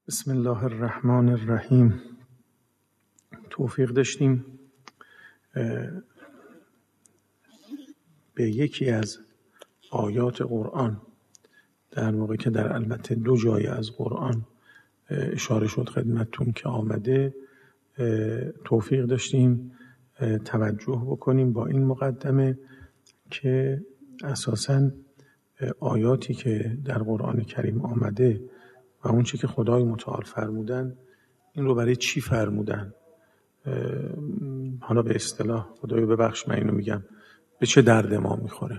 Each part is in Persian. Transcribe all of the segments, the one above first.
بسم الله الرحمن الرحیم. توفیق داشتیم به یکی از آیات قرآن، در واقع که در البته دو جای از قرآن اشاره شد خدمتتون که آمده، توفیق داشتیم توجه بکنیم با این مقدمه که اساساً آیاتی که در قرآن کریم آمده و اون چی که خدای متعال فرمودن، این رو برای چی فرمودن؟ حالا به اصطلاح، خدایا ببخش من اینو میگم، به چه درد ما میخوره؟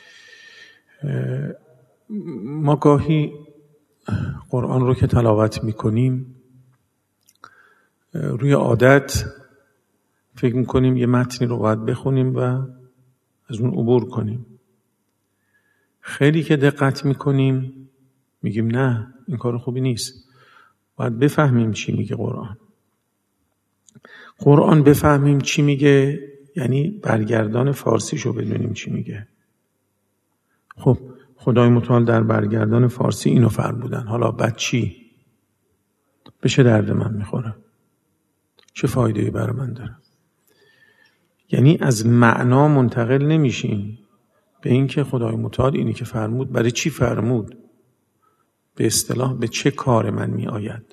ما گاهی قرآن رو که تلاوت میکنیم روی عادت فکر میکنیم یه متنی رو باید بخونیم و از اون عبور کنیم. خیلی که دقت میکنیم میگیم نه، این کار خوبی نیست، باید بفهمیم چی میگه قرآن بفهمیم چی میگه، یعنی برگردان فارسیشو بدونیم چی میگه. خب خدای متعال در برگردان فارسی اینو فرمودن، حالا بعد چی؟ به چه درد من میخوره؟ چه فایده‌ای برای من داره؟ یعنی از معنا منتقل نمیشیم به این که خدای متعال اینی که فرمود برای چی فرمود، به اصطلاح به چه کار من می آید.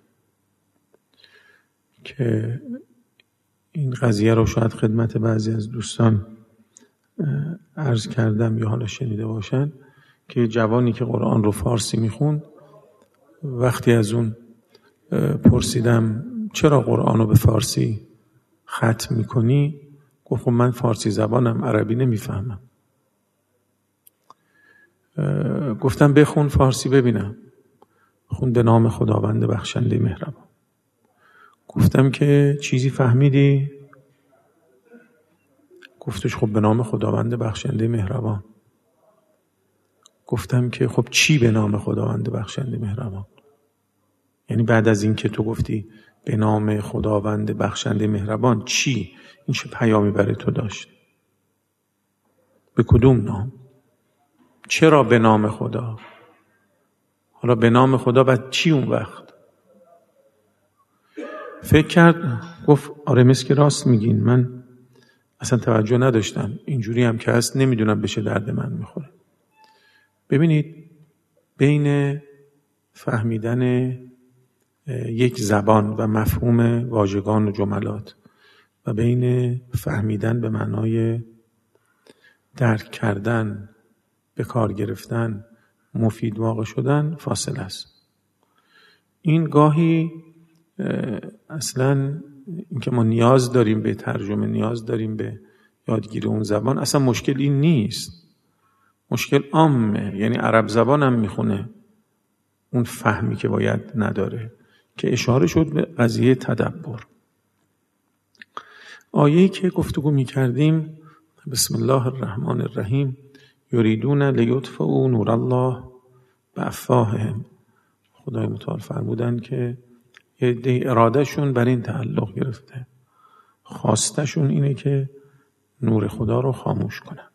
که این قضیه رو شاید خدمت بعضی از دوستان عرض کردم یا حالا شنیده باشن که جوانی که قرآن رو فارسی میخوند، وقتی از اون پرسیدم چرا قرآن رو به فارسی ختم میکنی، گفت من فارسی زبانم، عربی نمیفهمم. گفتم بخون فارسی ببینم. خون به نام خداوند بخشنده مهربان. گفتم که چیزی فهمیدی؟ گفتش خب به نام خداوند بخشنده مهربان. گفتم که خب چی به نام خداوند بخشنده مهربان؟ یعنی بعد از این که تو گفتی به نام خداوند بخشنده مهربان، چی؟ این چه پیامی برای تو داشت؟ به کدوم نام؟ چرا به نام خدا؟ حالا به نام خدا بعد چی اون وقت؟ فکر کرد، گفت آره مثل که راست میگین، من اصلا توجه نداشتم، اینجوری هم که هست نمیدونم به چه درد من میخوره. ببینید بین فهمیدن یک زبان و مفهوم واژگان و جملات و بین فهمیدن به معنای درک کردن، به کار گرفتن، مفید واقع شدن فاصله است. این گاهی اصلا اینکه ما نیاز داریم به ترجمه، نیاز داریم به یادگیری اون زبان، اصلا مشکل این نیست. مشکل عامه، یعنی عرب زبان هم میخونه، اون فهمی که باید نداره، که اشاره شد به قضیه تدبر. آیه‌ای که گفتگو میکردیم، بسم الله الرحمن الرحیم، یریدون لیطفئوا نور الله بافواههم. خدای متعال فرمودن که ارادهشون بر این تعلق گرفته، خواستشون اینه که نور خدا رو خاموش کنن.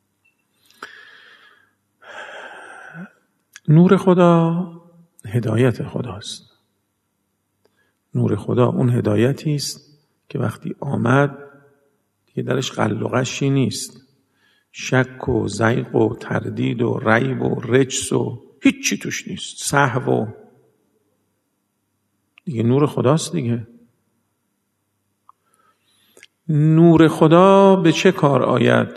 نور خدا هدایت خداست. نور خدا اون هدایتی است که وقتی آمد دیگه درش قل و قشی نیست، شک و زیغ و تردید و ریب و رجس و هیچی توش نیست، سهو و دیگه نور خداست دیگه. نور خدا به چه کار آید؟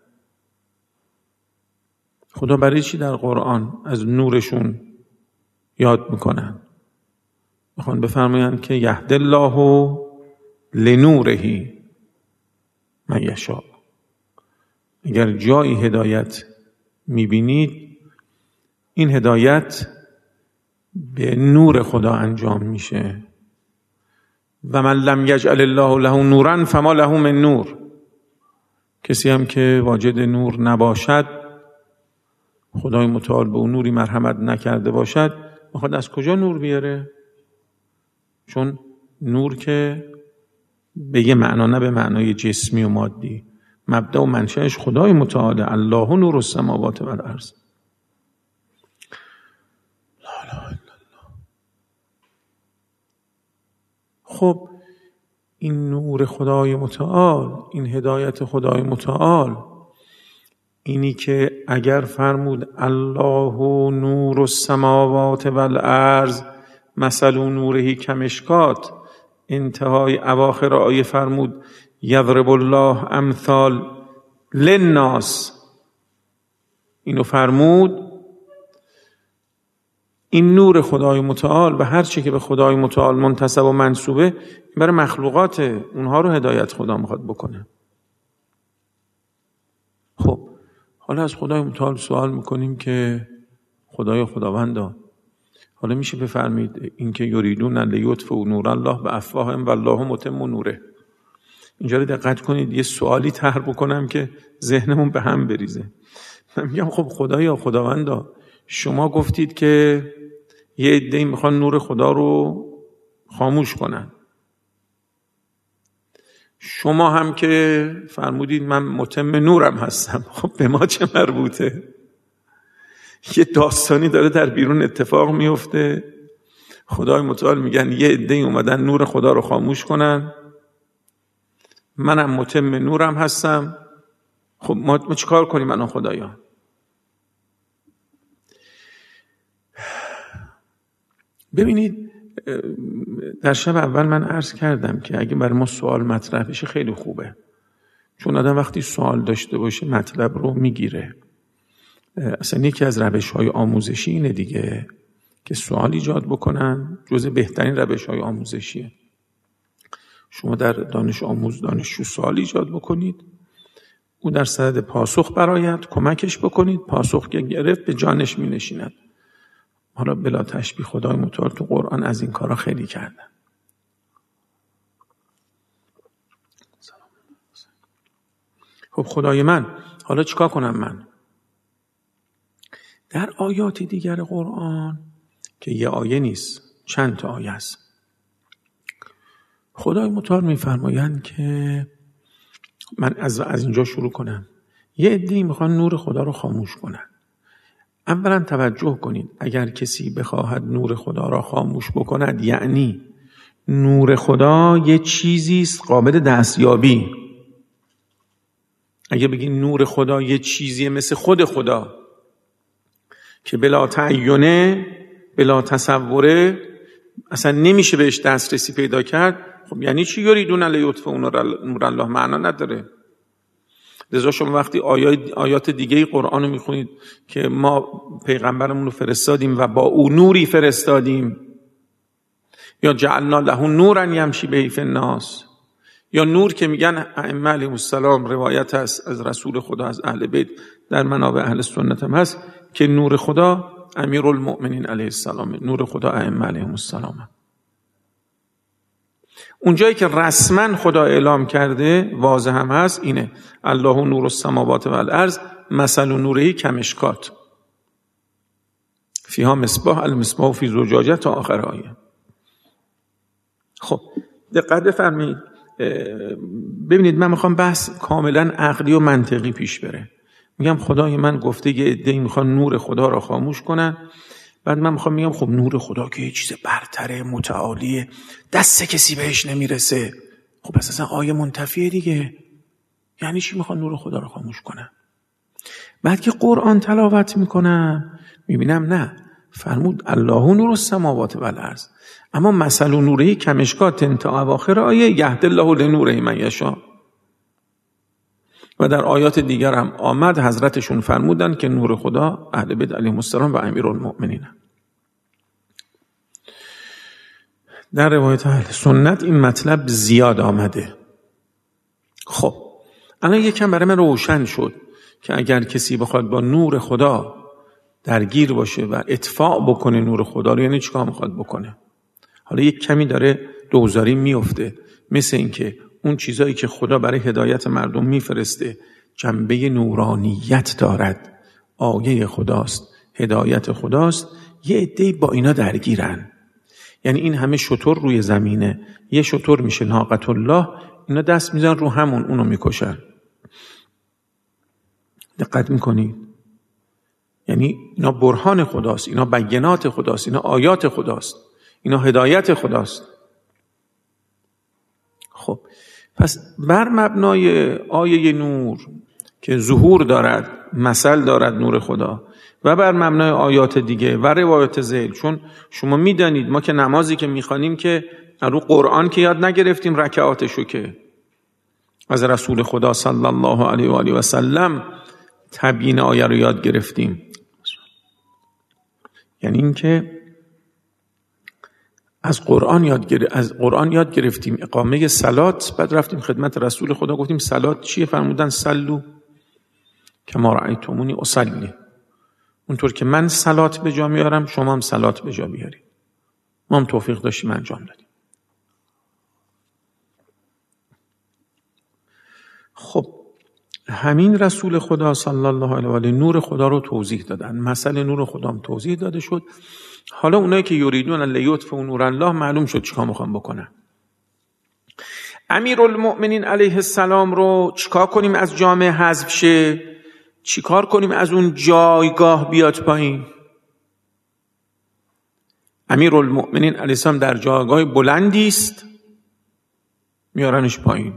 خدا برای چی در قرآن از نورشون یاد میکنن؟ میخوان بفرمایند که یهد الله لنوره من یشاء. اگر جایی هدایت میبینید، این هدایت به نور خدا انجام میشه. و من لم یجعل الله له نورا فما له من نور. کسی هم که واجد نور نباشد، خدای متعال به اون نوری مرحمت نکرده باشد، میخواد از کجا نور بیاره؟ چون نور که به یه معنا، نه به معنای جسمی و مادی، مبدأ و منشأش خدای متعال، الله نور السماوات و الارض. لا اله الا الله. خب این نور خدای متعال، این هدایت خدای متعال، اینی که اگر فرمود الله نور السماوات والارض مثل نوره کمشکات، انتهای اواخر آیه فرمود یضرب الله امثال للناس، اینو فرمود. این نور خدای متعال و هر چی که به خدای متعال منتسب و منسوبه برای مخلوقات، اونها رو هدایت خدا میخواد بکنه. خب حالا از خدای متعال سوال میکنیم که خداوندا، حالا میشه بفرمید اینکه یریدون لیطفئوا نور الله بافواههم والله متم نوره، اینجا رو دقت کنید، یه سوالی طرح بکنم که ذهنمون به هم بریزه. من میگم خب خداوندا، شما گفتید که یه عده‌ای میخوان نور خدا رو خاموش کنن، شما هم که فرمودید من متم نورم هستم. خب به ما چه مربوطه؟ یه داستانی داره در بیرون اتفاق میفته، خدای متعال میگن یه عده‌ای اومدن نور خدا رو خاموش کنن، منم متم نورم هستم. خب ما چیکار کنیم الان خدایا؟ ببینید، در شب اول من عرض کردم که اگه برای ما سوال مطرح بشه خیلی خوبه، چون آدم وقتی سوال داشته باشه مطلب رو میگیره. اصلا یکی از روش‌های آموزشی اینه دیگه که سوال ایجاد بکنن، جز بهترین روش‌های آموزشیه. شما در دانشجو سوال ایجاد بکنید، او در صدد پاسخ برآید، کمکش بکنید، پاسخ که گرفت به جانش می نشیند. حالا بلا تشبیه خدای متعال تو قرآن از این کارا خیلی کردن. خب خدای من، حالا چیکار کنم من؟ در آیات دیگر قرآن که یه آیه نیست، چند تا آیه است، خدای متعال می‌فرمایند که من از اینجا شروع کنم. یه عده‌ای میخوان نور خدا رو خاموش کنن. اولا توجه کنید، اگر کسی بخواهد نور خدا را خاموش بکند، یعنی نور خدا یه چیزی است قابل دستیابی. اگه بگین نور خدا یه چیزیه مثل خود خدا که بلا تعینه، بلا تصوره، اصلا نمیشه بهش دسترسی پیدا کرد، خب یعنی چی یریدون لیطفئوا نور الله؟ معنا نداره. لذا شما وقتی آیات دیگه قرآن رو میخونید که ما پیغمبرمون رو فرستادیم و با او نوری فرستادیم، یا جعلنا له نورا یمشی به فی الناس، یا نور که میگن ائمه علیهم السلام، روایت است از رسول خدا، از اهل بیت، در منابع اهل سنت هم هست که نور خدا امیرالمؤمنین علیه السلام، نور خدا ائمه علیهم السلام. اونجایی که رسما خدا اعلام کرده واضح هم هست اینه الله نور السماوات والارض مثل نوره کمشکات فیها مصباح المصباح فی زجاجه تا آخر آیه. خب دقت بفرمایید، ببینید من میخوام بحث کاملا عقلی و منطقی پیش بره. میگم خدای من گفته یه عده‌ای میخوان نور خدا را خاموش کنن، بعد من میخوام میگم خب نور خدا که یه چیز برتره، متعالیه، دست کسی بهش نمیرسه، خب پس اصلا آیه منتفیه دیگه. یعنی چی میخوان نور خدا را خاموش کنن؟ بعد که قرآن تلاوت میکنم میبینم نه، فرمود الله نور السماوات والارض، اما مثل نوره کمشکات تا اواخر آیه یهدی الله لنوره من یشاء. و در آیات دیگر هم آمد حضرتشون فرمودن که نور خدا اهل بیت علیهم السلام و امیرالمؤمنین. در روایت اهل سنت این مطلب زیاد آمده. خب الان یکم برای من روشن شد که اگر کسی بخواد با نور خدا درگیر باشه و اطفاء بکنه نور خدا رو، یعنی چیکار میخواد بکنه؟ حالا یک کمی داره دوزاری میفته، مثل این که اون چیزایی که خدا برای هدایت مردم میفرسته جنبه نورانیت دارد، آیه خداست، هدایت خداست، یه عده‌ای با اینا درگیرن. یعنی این همه شتر روی زمینه، یه شتر میشه ناقة الله، اینا دست میزن رو همون، اونو میکشن. دقت میکنید؟ یعنی اینا برهان خداست، اینا بینات خداست، اینا آیات خداست، اینا هدایت خداست. پس بر مبنای آیه نور که ظهور دارد، مثل دارد نور خدا، و بر مبنای آیات دیگه و روایات ذیل، چون شما میدانید ما که نمازی که میخوانیم که رو قرآن که یاد نگرفتیم رکعاتشو، که از رسول خدا صلی الله علیه و آله و سلم تبیین آیه رو یاد گرفتیم. یعنی این که از قرآن یاد گرفتیم اقامه صلات، بعد رفتیم خدمت رسول خدا گفتیم صلات چیه؟ فرمودن صلو کما رأیتمونی اصلی، اونطور که من صلات به جا میارم شما هم صلات به جا بیارید. ما هم توفیق داشتیم انجام دادیم. خب همین رسول خدا صلی الله علیه و آله نور خدا رو توضیح دادن، مثل نور خدا هم توضیح داده شد. حالا اونایی که یریدون لیطفئوا نور الله معلوم شد چیکار میخوان بکنن. امیرالمؤمنین علیه السلام رو چیکار کنیم از جامعه حذف شه؟ چیکار کنیم از اون جایگاه بیاد پایین؟ امیرالمؤمنین علیه السلام در جایگاه بلندی است، میارنش پایین.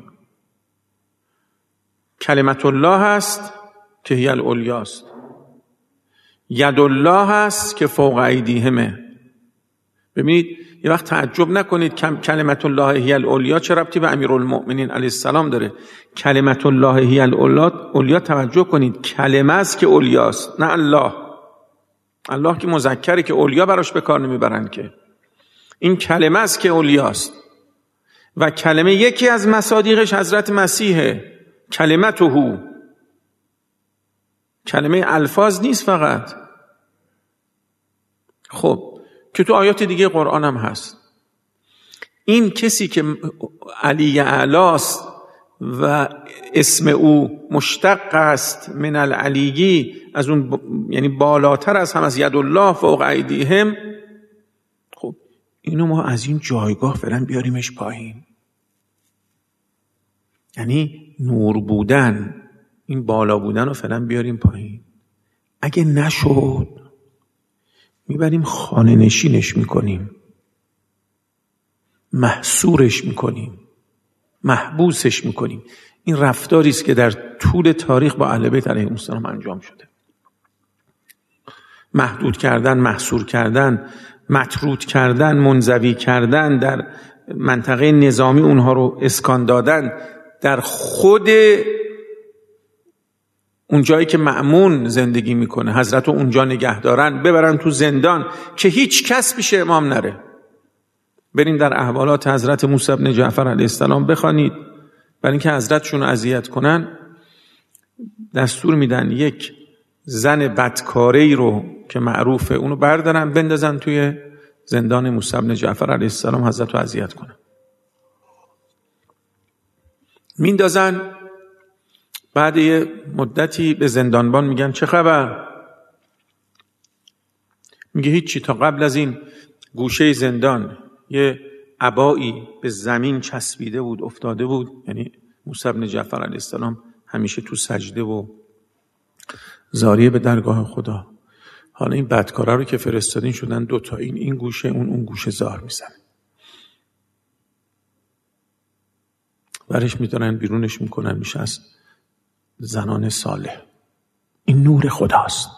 کلمت الله هست که هی العلیاست، ید الله هست که فوق ایدیهمه. ببینید یه وقت تعجب نکنید کلمت الله هی العلیا چه ربطی به امیرالمؤمنین علیه السلام داره. کلمت الله هی العلیا توجه کنید کلمه است که علیاست، نه الله. الله که مذکره که علیا براش به کار نمیبرن، که این کلمه است که علیاست. و کلمه یکی از مصادیقش حضرت مسیحه، کلمته. کلمه الفاظ نیست فقط. خب که تو آیات دیگه قرآن هم هست. این کسی که علی اعلاست و اسم او مشتق است من العلیی، از اون یعنی بالاتر از هم، از ید الله فوق ایدیهم. خب اینو ما از این جایگاه فعلا بیاریمش پایین. یعنی نور بودن، این بالا بودن رو فعلا بیاریم پایین. اگه نشد میبریم خانه نشینش میکنیم، محصورش میکنیم، محبوسش میکنیم. این رفتاری است که در طول تاریخ با اهل بیت علیهم السلام انجام شده. محدود کردن، محصور کردن، مطرود کردن، منزوی کردن، در منطقه نظامی اونها رو اسکان دادن، در خود اون جایی که مأمون زندگی میکنه حضرت رو اونجا نگه دارن، ببرن تو زندان که هیچ کس پیش امام نره. برین در احوالات حضرت موسی بن جعفر علیه السلام بخوانید. برای اینکه حضرتشون اذیت کنن دستور میدن یک زن بدکاری رو که معروفه اونو بردارن بندازن توی زندان موسی بن جعفر علیه السلام، حضرت رو اذیت کنن. میندازن، بعد یه مدتی به زندانبان میگن چه خبر؟ میگه هیچی، تا قبل از این گوشه زندان یه عبایی به زمین چسبیده بود، افتاده بود. یعنی موسی بن جعفر علیه السلام همیشه تو سجده و زاریه به درگاه خدا. حالا این بدکارا رو که فرستادین شدن دوتا، این گوشه اون گوشه زار میزن. برش میدارن بیرونش میکنن، میشه از زنان صالح. این نور خداست.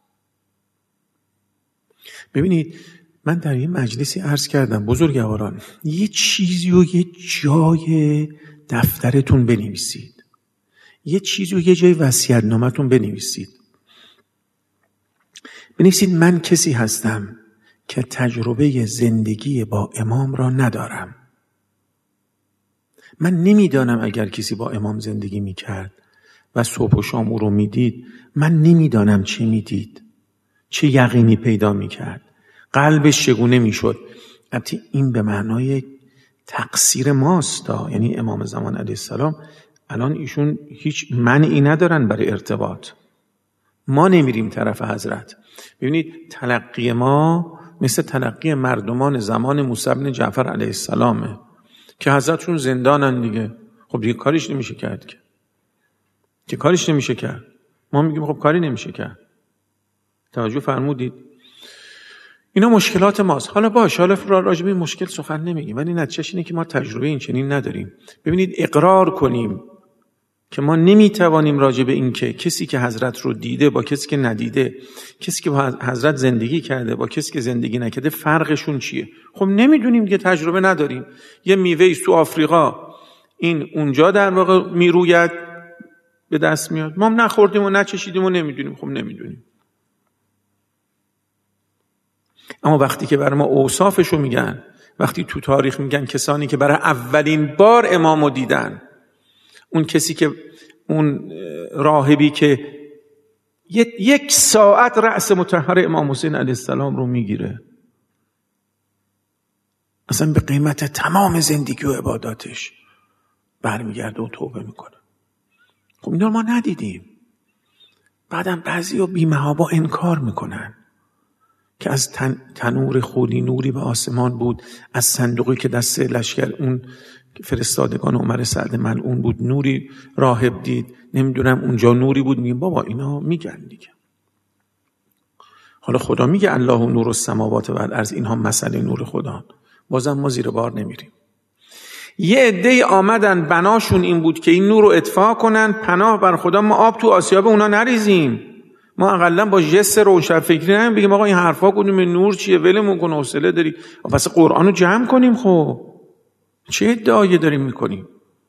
ببینید من در یه مجلسی عرض کردم بزرگواران، یه چیزی و یه جای دفترتون بنویسید، یه چیزی و یه جای وصیت‌نامه‌تون بنویسید. بنویسید من کسی هستم که تجربه زندگی با امام را ندارم. من نمیدانم اگر کسی با امام زندگی میکرد و صبح و شام او رو میدید، من نمیدانم چه میدید، چه یقینی پیدا میکرد، قلبش چگونه میشد. البته این به معنای تقصیر ماست، یعنی امام زمان علیه السلام الان ایشون هیچ منعی ندارن برای ارتباط. ما نمیریم طرف حضرت. ببینید تلقی ما مثل تلقی مردمان زمان موسی بن جعفر علیه السلامه که حضرتشون زندانن دیگه. خب دیگه کاریش نمیشه کرد که کاریش نمیشه کرد. ما میگیم خب کاری نمیشه کرد. توجه فرمودید؟ اینا مشکلات ماست. حالا راجع به این مشکل سخن نمیگیم، ولی نتیجهش اینه که ما تجربه این چنین نداریم. ببینید، اقرار کنیم که ما نمیتوانیم راجع به این که کسی که حضرت رو دیده با کسی که ندیده، کسی که با حضرت زندگی کرده با کسی که زندگی نکرده فرقشون چیه. خب نمیدونیم دیگه، تجربه نداریم. یه میوه تو آفریقا این اونجا در واقع میروید به دست میاد، ما هم نخوردیم و نچشیدیم و نمیدونیم. خب نمیدونیم. اما وقتی که برای ما اوصافشو میگن، وقتی تو تاریخ میگن کسانی که برای اولین بار امامو دیدن، اون کسی که اون راهبی که یک ساعت رأس مطهر امام حسین علیه السلام رو میگیره، اصلا به قیمت تمام زندگی و عباداتش برمیگرده و توبه میکنه. خب اینا ما ندیدیم. بعدم بعضی بی‌محابا انکار میکنن که از تنور خودی نوری به آسمان بود، از صندوقی که دست لشکر اون فرستادگان عمر سعد ملعون بود نوری راهب دید، نمیدونم اونجا نوری بود. میگم بابا اینا میگن دیگه. حالا خدا میگه الله نور السماوات و الارض، اینها مسئله نور خدا، بازم ما زیر بار نمیریم. یه عده‌ای آمدن بناشون این بود که این نور رو اطفاء کنن، پناه بر خدا، ما آب تو آسیاب اونا نریزیم. ما اقلا با جست روشنفکری نمیم بگیم آقا این حرفا کنیم نور چیه، ولمون کن، حوصله داری، پس قرآن رو جمع کنیم. خب چه ادعایی داریم میکنیم؟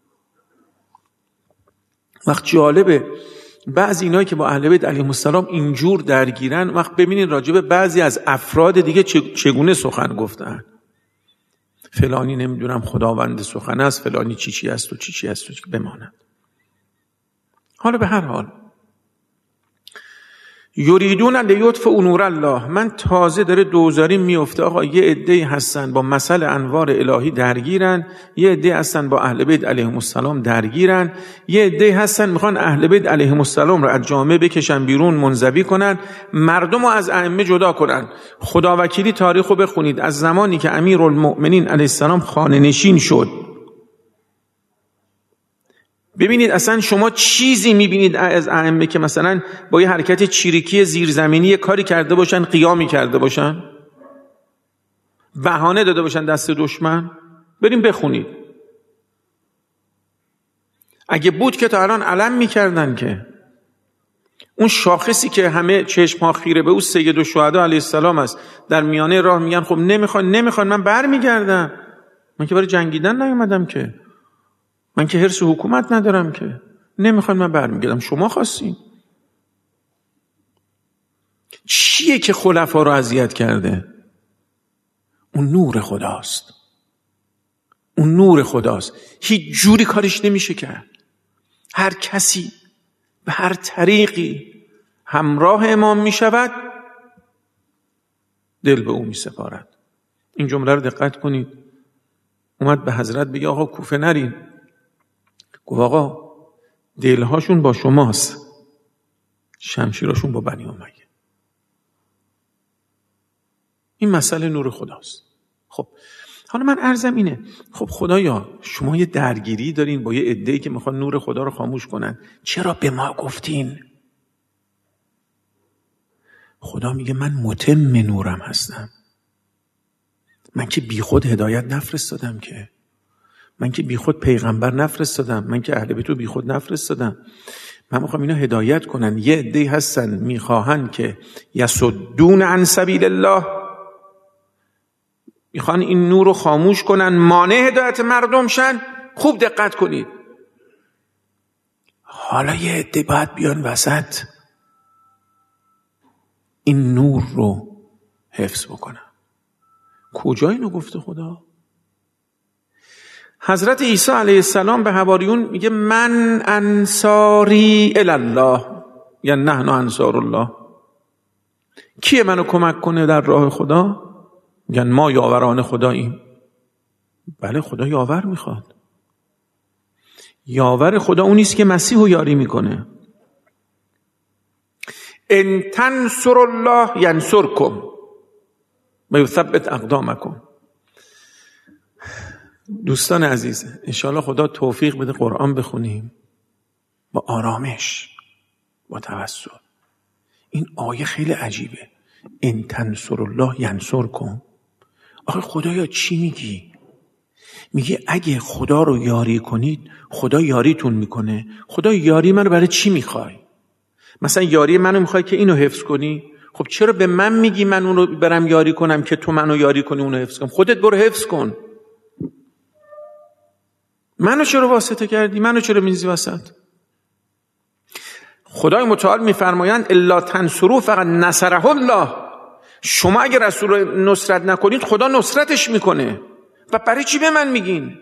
وقت جالبه بعضی اینایی که با اهل بیت علیهم السلام اینجور درگیرن، وقت ببینید راجع به بعضی از افراد دیگه چگونه سخن گفتن. فلانی نمیدونم خداوند سخن است، فلانی چی است و چی است و بماند. حالا به هر حال یریدون لیطفئوا نور الله، من تازه داره دوزاری میفته. آقا یه عده‌ای هستن با مسئله انوار الهی درگیرن، یه عده‌ای هستن با اهل بیت علیهم السلام درگیرن، یه عده‌ای هستن میخوان اهل بیت علیهم السلام رو از جامعه بکشن بیرون، منزوی کنن، مردم رو از ائمه جدا کنن. خداوکیلی تاریخ رو بخونید، از زمانی که امیرالمؤمنین علیه السلام خانه نشین شد، ببینید اصلا شما چیزی میبینید از ائمه که مثلا با یه حرکت چیریکی زیرزمینی یه کاری کرده باشن، قیامی کرده باشن، بهانه داده باشن دست دشمن؟ بریم بخونید. اگه بود که تا الان علم میکردن که اون شاخصی که همه چشم‌ها خیره به او سید الشهدا علیه السلام است، در میانه راه میگن خب نمیخوان من برمیگردم، من که برای جنگیدن نیومدم که، من که حرص حکومت ندارم که، نمیخوان من برمیگردم، شما خواستین. چیه که خلفا رو اذیت کرده؟ اون نور خداست. اون نور خداست، هیچ جوری کارش نمیشه کرد. هر کسی به هر طریقی همراه امام میشود، دل به او میسپارد. این جمله رو دقت کنید. اومد به حضرت بگه آقا کوفه نرین، گفت آقا دلهاشون با شماست، شمشیراشون با بنی امیه. این مسئله نور خداست. خب حالا من عرضم اینه، خب خدایا شما یه درگیری دارین با یه عده‌ای که میخوان نور خدا رو خاموش کنن، چرا به ما گفتین؟ خدا میگه من متم نورم هستم. من که بی خود هدایت نفرستادم، که من که بی خود پیغمبر نفرستادم، من که اهل بیت رو بی خود نفرستادم. من میخوام اینا هدایت کنن. یه عده‌ای هستن میخواهن که یصدون عن سبیل الله، میخوان این نور رو خاموش کنن، مانع هدایت مردم شن. خوب دقت کنید. حالا یه عده باید بیان وسط این نور رو حفظ بکنن. کجا اینو گفته خدا؟ حضرت عیسی علیه السلام به حواریون میگه من انصاری الی الله، یعنی نحن انصار الله. کیه منو کمک کنه در راه خدا؟ میگن ما یاوران خداییم. بله، خدا یاور میخواد. یاور خدا اونیست که مسیح رو یاری میکنه. ان تنصر الله ینصرکم و یثبت اقدامکم. دوستان عزیز، انشاءالله خدا توفیق بده قرآن بخونیم با آرامش، با توسل. این آیه خیلی عجیبه. ان تنصر الله ینصرکم. آخه خدایا چی میگی؟ میگه اگه خدا رو یاری کنید خدا یاریتون میکنه. خدا یاری منو برای چی میخوای؟ مثلا یاری منو میخوای که اینو حفظ کنی؟ خب چرا به من میگی من اونو برم یاری کنم که تو منو یاری کنی اونو حفظ کنم؟ خودت برو حفظ کن. منو چرا واسطه کردی؟ منو چرا میزی وسط؟ خدای متعال میفرمایند الا تنصروا فقط نصره الله. شما اگه رسول رو نصرت نکنید خدا نصرتش میکنه. و برای چی به من میگین؟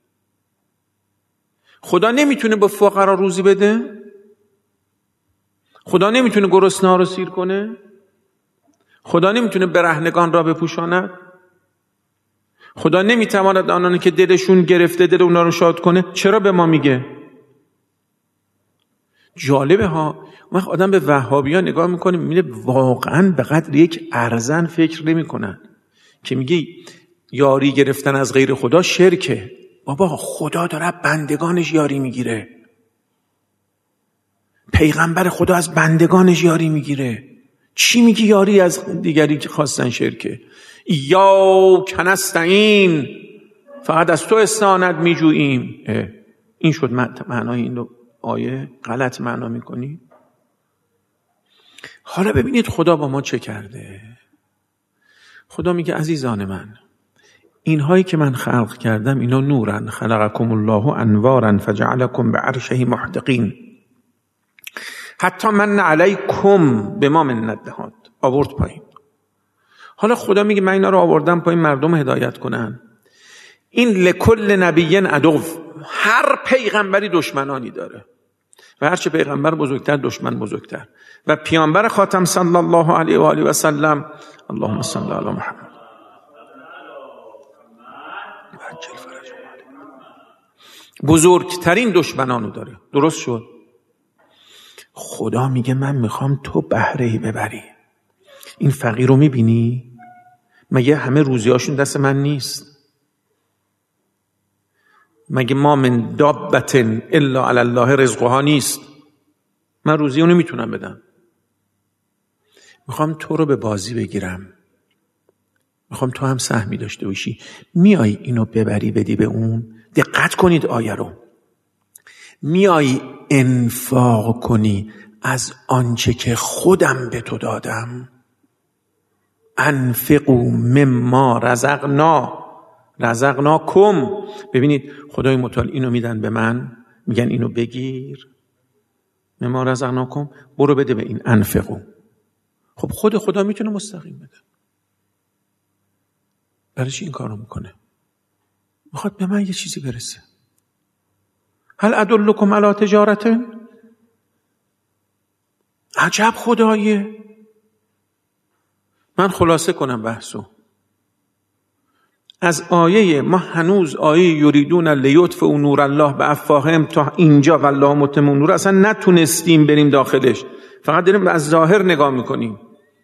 خدا نمیتونه به فقرا روزی بده؟ خدا نمیتونه گرسنه‌ها رو سیر کنه؟ خدا نمیتونه برهنگان را بپوشاند؟ خدا نمیتواند آنانی که دلشون گرفته دل اونا رو شاد کنه؟ چرا به ما میگه؟ جالبه ها. وقت آدم به وهابی‌ها نگاه میکنه میبینه واقعا به قدر یک ارزن فکر نمیکنن که میگه یاری گرفتن از غیر خدا شرکه. بابا خدا داره بندگانش یاری میگیره. پیغمبر خدا از بندگانش یاری میگیره. چی میگی یاری از دیگری که خواستن شرکه؟ یا کنستعین، فقط از تو استعانت میجوییم. این شد معنای این آیه. غلط معنا میکنی. حالا ببینید خدا با ما چه کرده. خدا میگه عزیزان من، اینهایی که من خلق کردم اینا نورن. خلقکم الله انوارا فجعلکم بعرشه محدقین حتی من علیکم به ما من ندهاد. آورد پایین. حالا خدا میگه من اینا رو آوردم پایین مردم هدایت کنن. این لکل نبی عدو. هر پیغمبری دشمنانی داره و هرچه پیغمبر بزرگتر دشمن بزرگتر. و پیامبر خاتم صلی الله علیه و آله و سلم، اللهم صل علی محمد، بزرگترین دشمنانو داره. درست شد؟ خدا میگه من میخوام تو بهره‌ای ببری. این فقیر رو میبینی؟ مگه همه روزیاشون دست من نیست؟ مگه ما من دابت الا علی الله رزقها نیست؟ من روزی اونو میتونم بدم. میخوام تو رو به بازی بگیرم. میخوام تو هم سهمی داشته باشی. میای اینو ببری بدی به اون. دقت کنید آیه رو. میای انفاق کنی از آنچه که خودم به تو دادم. انفقوا مما رزقناکم. ببینید خدای متعال اینو میدن به من، میگن اینو بگیر، مما رزقناکم، برو بده به این. انفقوا. خب خود خدا میتونه مستقیم بده. برای چی این کارو میکنه؟ میخواد به من یه چیزی برسه. هل ادلکم علی تجارت؟ عجب خداییه. من خلاصه کنم بحثو. از آیه ما هنوز آیه یریدون لیطفئوا نور الله بافواههم تا اینجا والله متم نور اصلا نتونستیم بریم داخلش. فقط داریم از ظاهر نگاه میکنیم.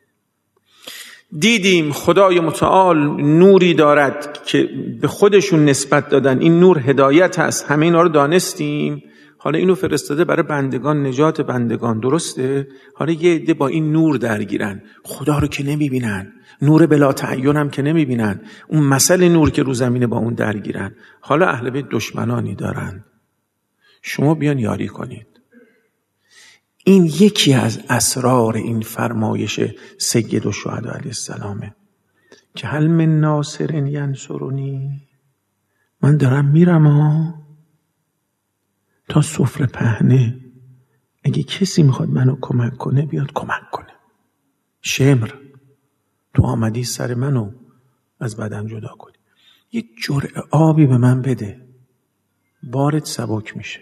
دیدیم خدای متعال نوری دارد که به خودشون نسبت دادن. این نور هدایت هست. همه اینا رو دانستیم. حالا اینو فرستاده برای بندگان، نجات بندگان. درسته؟ حالا یه عده با این نور درگیرن. خدا رو که نمیبینن. نور بلا تعین هم که نمیبینن. اون مثل نور که رو زمینه با اون درگیرن. حالا اهل بیت دشمنانی دارن. شما بیان یاری کنید. این یکی از اسرار این فرمایش سید الشهدا علیه السلامه که هل من ناصر ینصرنی. من دارم میرم تا سفره پهنه. اگه کسی میخواد منو کمک کنه بیاد کمک کنه. شمر تو آمدی سر منو از بدن جدا کنی. یه جرعه آبی به من بده، بارت سبک میشه.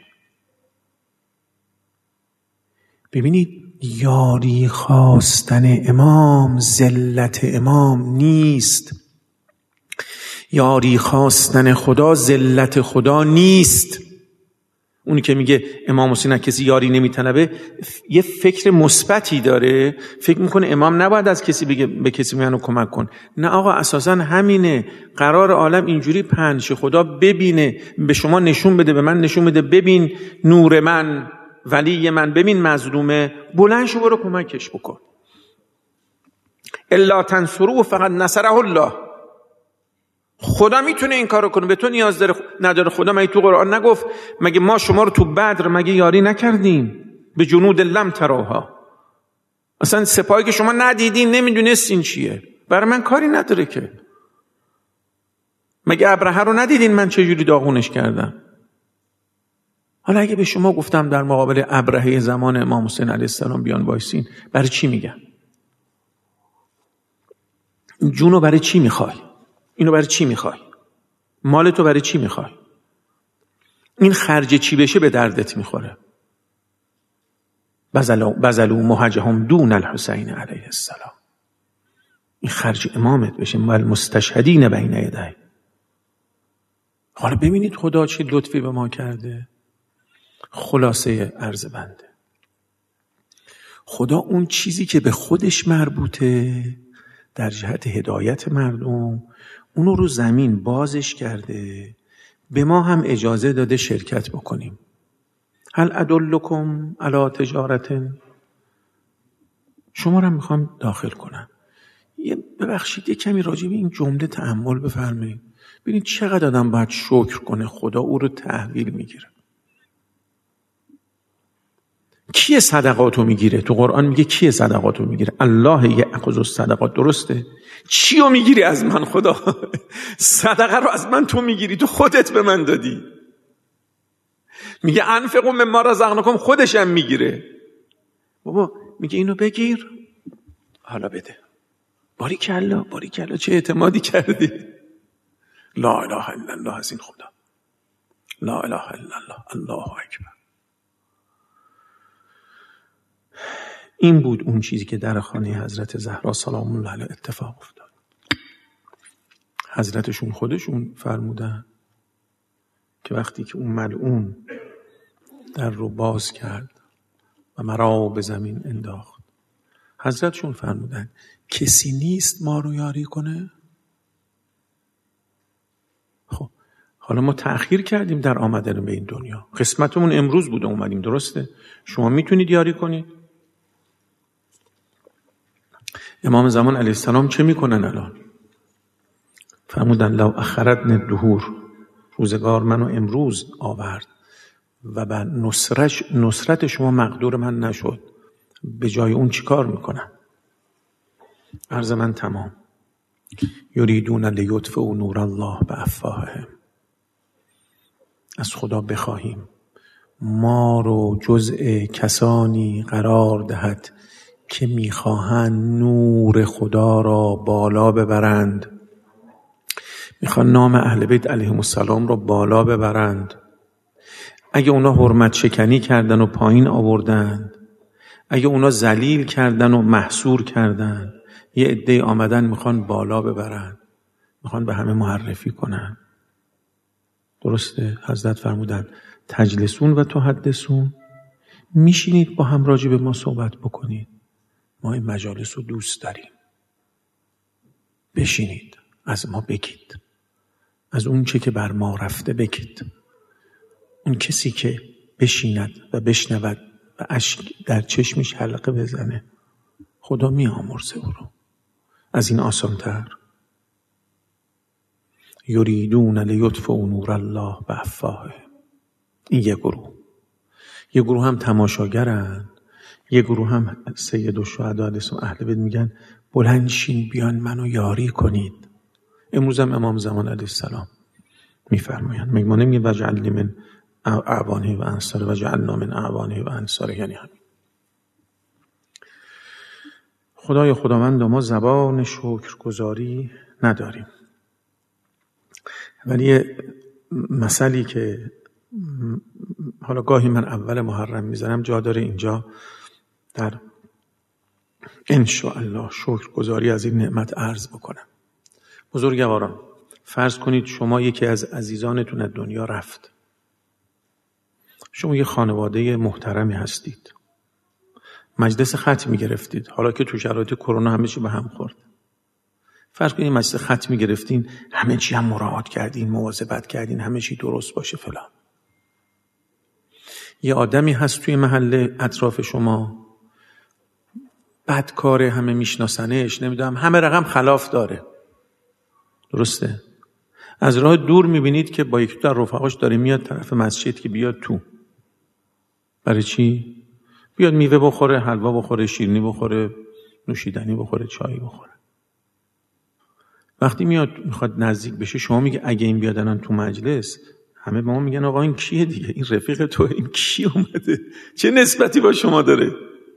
ببینید یاری خواستن امام ذلت امام نیست. یاری خواستن خدا ذلت خدا نیست. اونی که میگه امام حسین کسی یاری نمیطلبه یه فکر مثبتی داره. فکر میکنه امام نباید از کسی بگه به کسی منو کمک کن. نه آقا، اساسا همینه. قرار عالم اینجوری پهن شه. خدا ببینه، به شما نشون بده، به من نشون بده. ببین نور من، ولی من، ببین مظلومه، بلند شو برو کمکش بکن. الا تنصروه فقد نصره الله. خدا میتونه این کارو کنه، به تو نیاز نداره. خدا مگه تو قرآن نگفت مگه ما شما رو تو بدر مگه یاری نکردیم؟ به جنود لم تروها. اصلا سپاهی که شما ندیدین نمیدونستین چیه، برای من کاری نداره که. مگه ابرهه رو ندیدین من چجوری داغونش کردم؟ حالا اگه به شما گفتم در مقابل ابرهه زمان امام حسین علیه السلام بیان وایسین، برای چی میگم؟ جونو برای چی میخوای؟ اینو برای چی میخوای؟ مال تو برای چی میخوای؟ این خرج چی بشه به دردت میخوره؟ بذلوا مهجهم دون الحسین علیه السلام. این خرج امامت بشه، مال مستشهدین بین یدیه. حالا ببینید خدا چه لطفی به ما کرده. خلاصه عرض بنده، خدا اون چیزی که به خودش مربوطه در جهت هدایت مردم اونو رو زمین بازش کرده، به ما هم اجازه داده شرکت بکنیم. هل ادلکم علی تجارت، شما رو میخوام داخل کنم. ببخشید یه کمی راجع به این جمله تأمل بفرمایید. ببینید چقدر آدم باید شکر کنه خدا او رو تحویل میگیره. کیه صدقاتو میگیره؟ تو قرآن میگه کیه صدقاتو میگیره؟ الله یأخذ الصدقات. درسته؟ چیو میگیری از من خدا؟ صدقه رو از من تو میگیری، تو خودت به من دادی. میگه انفقوا مما رزقناکم، خودش هم میگیره. بابا میگه اینو بگیر حالا بده. باریکلا باریکلا، چه اعتمادی کردی. لا اله الا الله از این خدا. لا اله الا الله، الله اکبر. این بود اون چیزی که در خانه حضرت زهرا سلام الله علیها اتفاق افتاد. حضرتشون خودشون فرمودن که وقتی که اون ملعون در رو باز کرد و مرا به زمین انداخت، حضرتشون فرمودن کسی نیست ما رو یاری کنه؟ خب حالا ما تأخیر کردیم در آمدن به این دنیا، قسمتمون امروز بوده اومدیم، درسته؟ شما میتونید یاری کنید؟ امام زمان علیه السلام چه میکنن الان؟ فرمودن لو اخرتن الدهور، روزگار منو امروز آورد و بر نصرت شما مقدور من نشد، به جای اون چی کار میکنن؟ عرض من تمام. یریدون لیطفئوا نور الله بافواههم. از خدا بخواهیم ما رو جزء کسانی قرار دهد که میخواهند نور خدا را بالا ببرند، میخوان نام اهل بیت علیهم السلام را بالا ببرند. اگه اونا حرمت شکنی کردن و پایین آوردند، اگه اونا ذلیل کردن و محصور کردن، یه عده آمدن میخوان بالا ببرن، میخوان به همه معرفی کنن. درسته؟ حضرت فرمودن تجلسون و تحدثون، میشینید با هم راجع به ما صحبت بکنید، ما این مجالس رو دوست داریم. بشینید از ما بگید، از اون چه که بر ما رفته بگید. اون کسی که بشیند و بشنود و اشک در چشمش حلقه بزنه، خدا میامرزه او رو. از این آسان‌تر؟ یریدون لیطفئوا نور الله بافواههم. این یه گروه هم تماشاگرن، یه گروه هم سید الشهدا علیه اهل بیت میگن بلند شین بیان منو یاری کنید. امروز هم امام زمان علیه السلام میفرمایند، میگه ما نمیگه وجعلنی من اعوانه و انصاره، وجعلنا من اعوانه و انصاره، یعنی همین. خدای خداوند ما زبان شکرگزاری نداریم، ولی یه مثلی که حالا گاهی من اول محرم میزنم جا داره اینجا در انشاءالله شکرگزاری از این نعمت عرض بکنم. بزرگواران، فرض کنید شما یکی از عزیزانتون از دنیا رفت. شما یه خانواده محترمی هستید، مجلس ختمی گرفتید، حالا که تو شرایط کرونا همه چی به هم خورد. فرض کنید مجلس ختمی گرفتین، همه چی هم مراعات کردین، مواظبت کردین، همه چی درست باشه فلان. یه آدمی هست توی محله اطراف شما، بدکاره، همه میشناسنش، نمیدونم همه رقم خلاف داره. درسته؟ از راه دور میبینید که با یکی در رفقاش داره میاد طرف مسجد که بیاد تو. برای چی؟ بیاد میوه بخوره، حلوا بخوره، شیرینی بخوره، نوشیدنی بخوره، چای بخوره. وقتی میخواد نزدیک بشه، شما میگه اگه این بیاد الان تو مجلس، همه به ما میگن آقا این کیه دیگه؟ این رفیق تو، این کی اومده؟ چه نسبتی با شما داره؟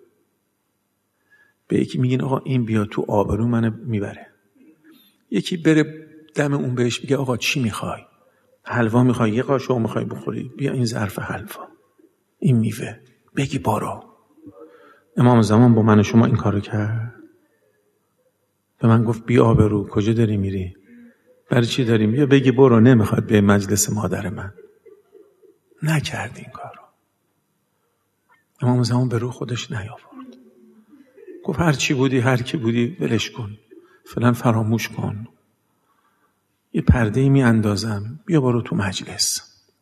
به یکی میگین آقا این بیاد تو آبرو منو میبره. یکی بره دم اون بهش بگه آقا چی میخوای؟ حلوا میخوای؟ یه قاشق میخوای بخوری؟ بیا این ظرف حلوا، این میوه، بگی برو. امام زمان با من و شما این کارو کرد. به من گفت بی آبرو، کجا داری میری؟ برای چی داریم؟ بیا بگی برو، نمیخواد به مجلس مادر من. نکرد این کارو. امام زمان به رو خودش نیاورد. گفت هر چی بودی، هر کی بودی، ولش کن، فعلا فراموش کن. یه پرده‌ای می اندازم، بیا برو تو مجلس.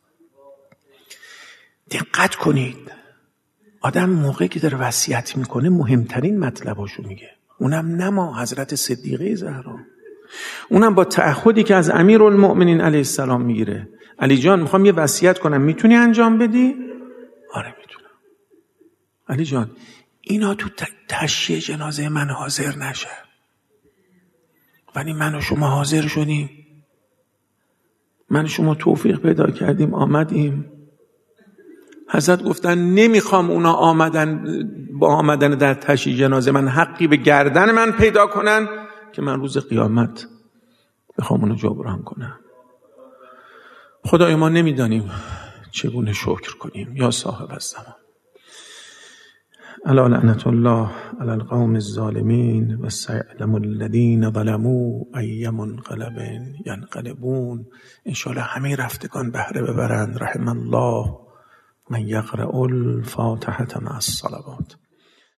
دقت کنید، آدم موقعی که داره وصیت میکنه مهمترین مطلباشو میگه. اونم نه ما، حضرت صدیقه زهرا، اونم با تعهدی که از امیرالمؤمنین علیه السلام میگیره. علی جان میخوام یه وصیت کنم، میتونی انجام بدی؟ آره میتونم. علی جان اینا تو تشییع جنازه من حاضر نشه، ولی من و شما حاضر شدیم، من و شما توفیق پیدا کردیم آمدیم. حضرت گفتن نمیخوام اونا با آمدن در تشییع جنازه من حقی به گردن من پیدا کنن که من روز قیامت بخوام اونو جبران کنم. خدای ما نمیدانیم چگونه شکر کنیم یا صاحب الزمان. الا لعنت الله علی القوم الظالمین و سیعلم الذین ظلموا ای منقلب ینقلبون. انشاءالله همه رفتگان بهره ببرند. رحم الله من یقرأ الفاتحة مع الصلوات.